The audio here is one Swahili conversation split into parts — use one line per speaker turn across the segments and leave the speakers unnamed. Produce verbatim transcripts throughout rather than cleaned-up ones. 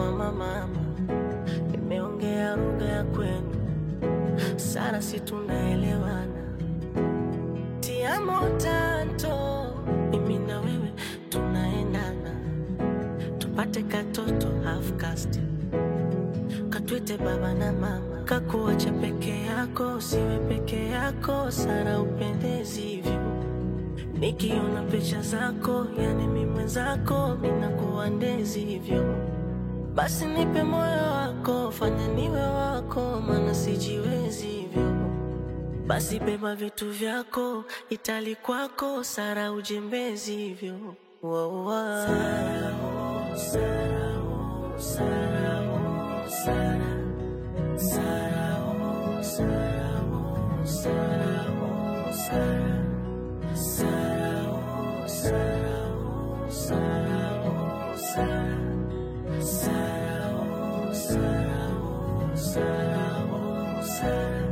mama mama, nimeongea lugha ya kwenu, Sara si tunaelewana. Ti amo tanto, mimi na wewe tunaendana, tupate katoto half caste, katwite baba na mama. Kakuacha peke yako, siwe peke yako, Sara upendezi hivyo. Nikiona picha zako, yani mimi mwenzako, mina kuwa ndezi hivyo. Basi nipe moyo wako, fanya niwe wako, maana sijiwezi hivyo. Basi beba vitu vyako, Itali kwako, Sara ujembezi hivyo. Wow, wow. Sara, oh, Sara, oh, Sara, oh, Sara. Sara, oh, Sara, oh, Sara, oh, Sara. Sara, oh, Sara, oh, Sara, oh, Sara. Sara, oh, Sara, oh, Sara, oh, Sara.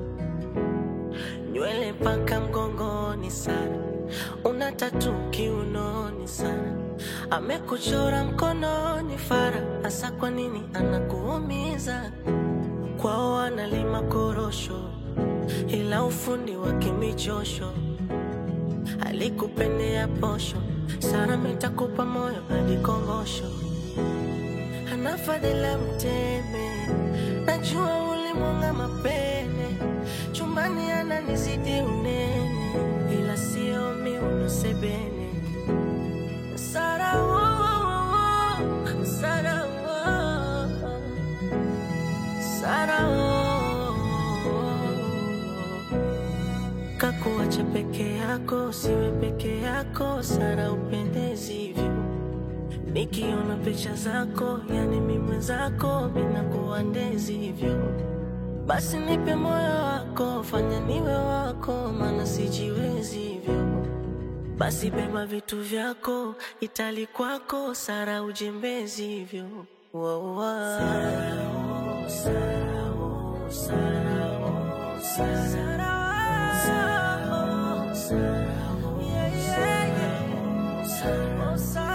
Nywele paka mgongoni Sara, una tatu kiunoni Sara, amekuchora mkononi Fara. Asa kwa nini anakuumiza? Kwao analima korosho, ila ufundi wa kimichosho. Alikupendea posho, Sara mitakupa moyo hadi kongosho. Anafadhila mteme, najua ulimwanga mapene. Chumbani ananizidi unene, ila sio miuno sebene. Sara, oh, oh, oh, Sara, oh, oh. Sara, oh, oh. Kakuacha peke yako, siwe peke yako, Sara upendezi hivyo. Nikiona picha zako, yani mimi mwenzako, mina kuwa ndezi hivyo. Basi nipe moyo wako, fanya niwe wako, maana sijiwezi hivyo. Basi beba vitu vyako, Itali kwako, Sara ujembezi hivyo. Wow, wow. Sara, oh, Sara, oh, Sara, oh, Sara. Sara, oh, Sara, oh, yeah, yeah, yeah. Sara, oh, Sara.